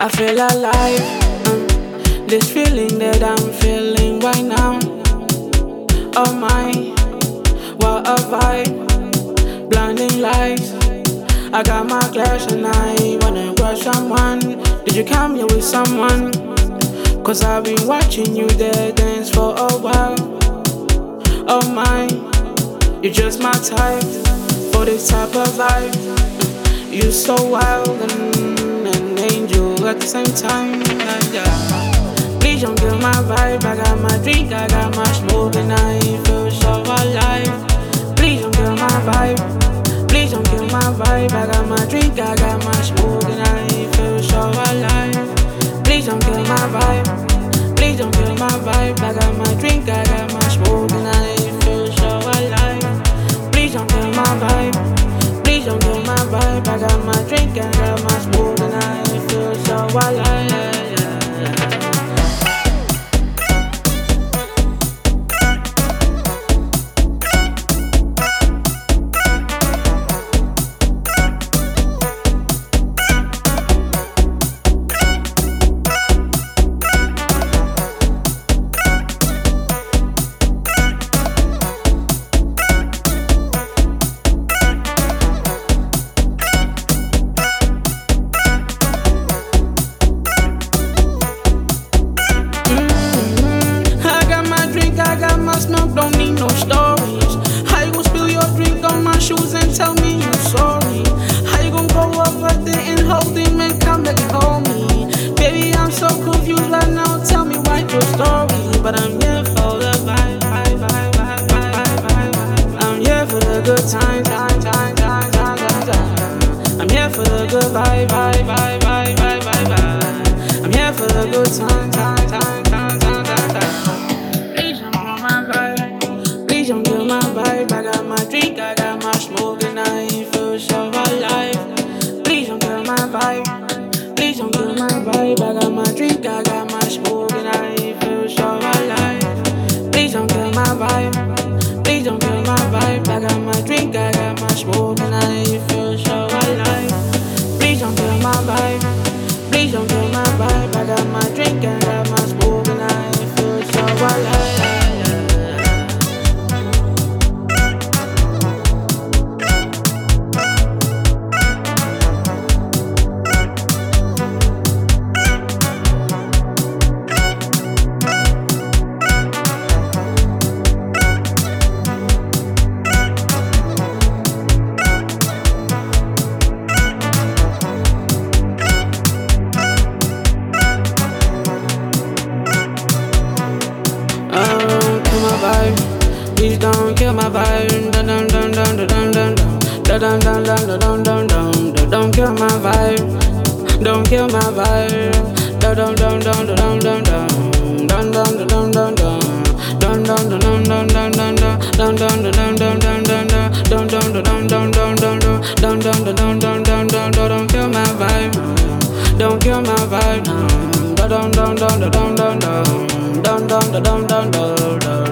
I feel alive. This feeling that I'm feeling right now. Oh my, what a vibe. Blinding lights. I got my glass and I wanna grab someone. Did you come here with someone? Cause I've been watching you there dance for a while. Oh my, you're just my type. For this type of vibe. You're so wild and an angel at the same time. Please don't kill my vibe. I got my drink, I got my smoke, and I feel so alive. Please don't kill my vibe. Please don't kill my vibe. I got my drink, I got my smoke, and I feel so alive. Please don't kill my vibe. Please don't kill my vibe. I got my drink, I got my smoke, and I feel so alive. Please don't kill my vibe. Please don't kill my vibe. I got my drink, I got my smoke, and I feel so alive. I got my smoke, don't need no stories. How you gon' spill your drink on my shoes and tell me you're sorry? How you gon' go over there and hold him and come back and hold me? Baby, I'm so confused right now, tell me why your story. But I'm here for the vibe. I'm here for the good times. I'm here for the good vibe. I'm here for the good times. Please don't kill my vibe. I got my drink, I got my smoke, and I feel so alive. Please don't kill my vibe. Please don't kill my vibe. I got my drink, I got my smoke, and I feel so alive. Please don't kill my vibe. Please don't kill my vibe. I got my drink, I got my smoke, and I feel so alive. Please don't kill my vibe. Please don't kill my vibe. I got my drink, I got my smoke, and I feel so alive. Please don't kill my vibe. Don't kill my vibe. Don't kill my vibe. Don't kill my vibe. Don't kill my vibe.